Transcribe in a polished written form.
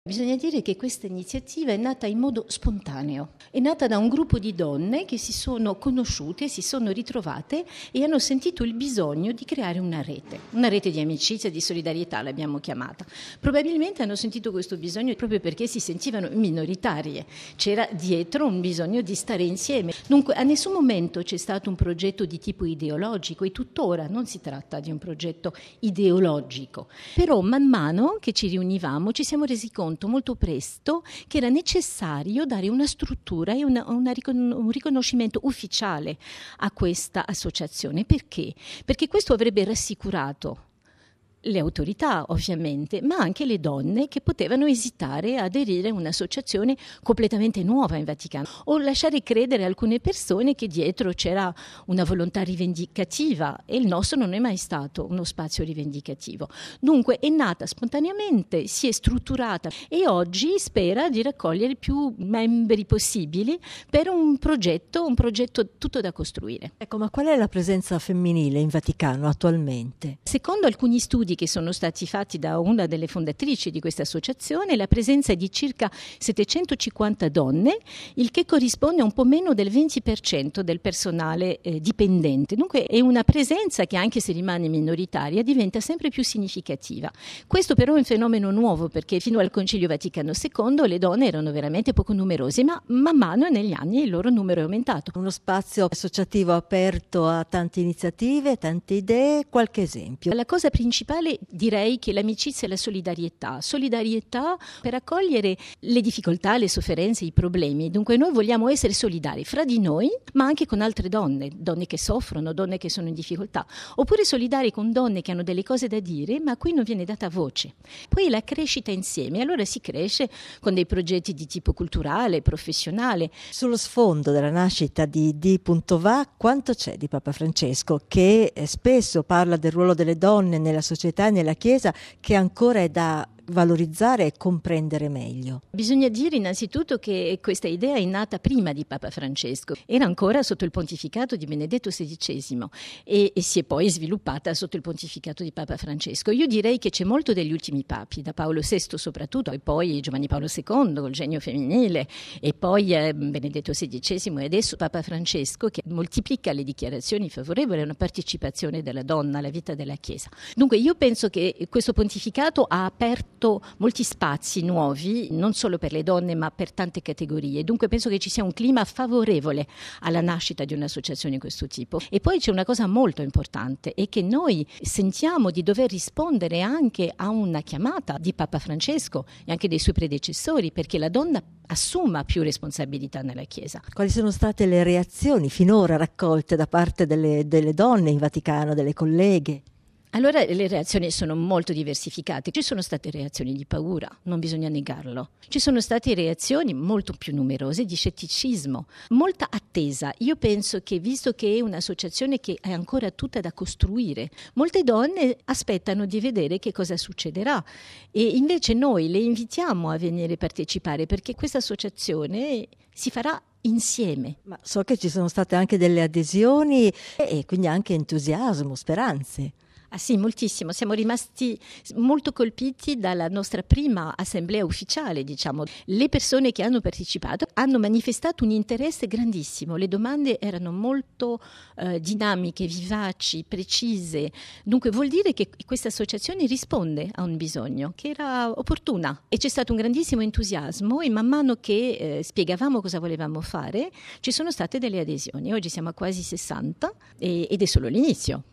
Bisogna dire che questa iniziativa è nata in modo spontaneo, è nata da un gruppo di donne che si sono conosciute, si sono ritrovate e hanno sentito il bisogno di creare una rete di amicizia, di solidarietà l'abbiamo chiamata. Probabilmente hanno sentito questo bisogno proprio perché si sentivano minoritarie, c'era dietro un bisogno di stare insieme. Dunque a nessun momento c'è stato un progetto di tipo ideologico e tuttora non si tratta di un progetto ideologico, però man mano che ci riunivamo ci siamo resi conto molto presto che era necessario dare una struttura e un riconoscimento ufficiale a questa associazione. Perché? Perché questo avrebbe rassicurato le autorità ovviamente, ma anche le donne che potevano esitare a aderire a un'associazione completamente nuova in Vaticano o lasciare credere alcune persone che dietro c'era una volontà rivendicativa e il nostro non è mai stato uno spazio rivendicativo. Dunque è nata spontaneamente, si è strutturata e oggi spera di raccogliere più membri possibili per un progetto tutto da costruire. Ecco, ma qual è la presenza femminile in Vaticano attualmente? Secondo alcuni studi che sono stati fatti da una delle fondatrici di questa associazione, la presenza è di circa 750 donne, il che corrisponde a un po' meno del 20% del personale dipendente. Dunque è una presenza che, anche se rimane minoritaria, diventa sempre più significativa. Questo però è un fenomeno nuovo, perché fino al Concilio Vaticano II le donne erano veramente poco numerose, ma man mano negli anni il loro numero è aumentato. Uno spazio associativo aperto a tante iniziative, tante idee, qualche esempio. La cosa principale direi che l'amicizia e la solidarietà per accogliere le difficoltà, le sofferenze, i problemi. Dunque noi vogliamo essere solidari fra di noi, ma anche con altre donne che soffrono, donne che sono in difficoltà, oppure solidari con donne che hanno delle cose da dire, ma a cui non viene data voce. Poi la crescita insieme, allora si cresce con dei progetti di tipo culturale, professionale. Sullo sfondo della nascita di D.Va, quanto c'è di Papa Francesco, che spesso parla del ruolo delle donne nella società e nella Chiesa, che ancora è da valorizzare e comprendere meglio? Bisogna dire innanzitutto che questa idea è nata prima di Papa Francesco, era ancora sotto il pontificato di Benedetto XVI e si è poi sviluppata sotto il pontificato di Papa Francesco. Io direi che c'è molto degli ultimi papi, da Paolo VI soprattutto, e poi Giovanni Paolo II col genio femminile, e poi Benedetto XVI e adesso Papa Francesco, che moltiplica le dichiarazioni favorevoli a una partecipazione della donna alla vita della Chiesa. Dunque io penso che questo pontificato ha aperto molti spazi nuovi, non solo per le donne ma per tante categorie. Dunque penso che ci sia un clima favorevole alla nascita di un'associazione di questo tipo. E poi c'è una cosa molto importante, è che noi sentiamo di dover rispondere anche a una chiamata di Papa Francesco e anche dei suoi predecessori, perché la donna assuma più responsabilità nella Chiesa. Quali sono state le reazioni finora raccolte da parte delle donne in Vaticano, delle colleghe? Allora le reazioni sono molto diversificate. Ci sono state reazioni di paura, non bisogna negarlo. Ci sono state reazioni molto più numerose di scetticismo, molta attesa. Io penso che, visto che è un'associazione che è ancora tutta da costruire, molte donne aspettano di vedere che cosa succederà e invece noi le invitiamo a venire a partecipare, perché questa associazione si farà insieme. Ma so che ci sono state anche delle adesioni e quindi anche entusiasmo, speranze. Ah sì, moltissimo. Siamo rimasti molto colpiti dalla nostra prima assemblea ufficiale, diciamo. Le persone che hanno partecipato hanno manifestato un interesse grandissimo. Le domande erano molto dinamiche, vivaci, precise. Dunque vuol dire che questa associazione risponde a un bisogno che era opportuna. E c'è stato un grandissimo entusiasmo e man mano che spiegavamo cosa volevamo fare, ci sono state delle adesioni. Oggi siamo a quasi 60 ed è solo l'inizio.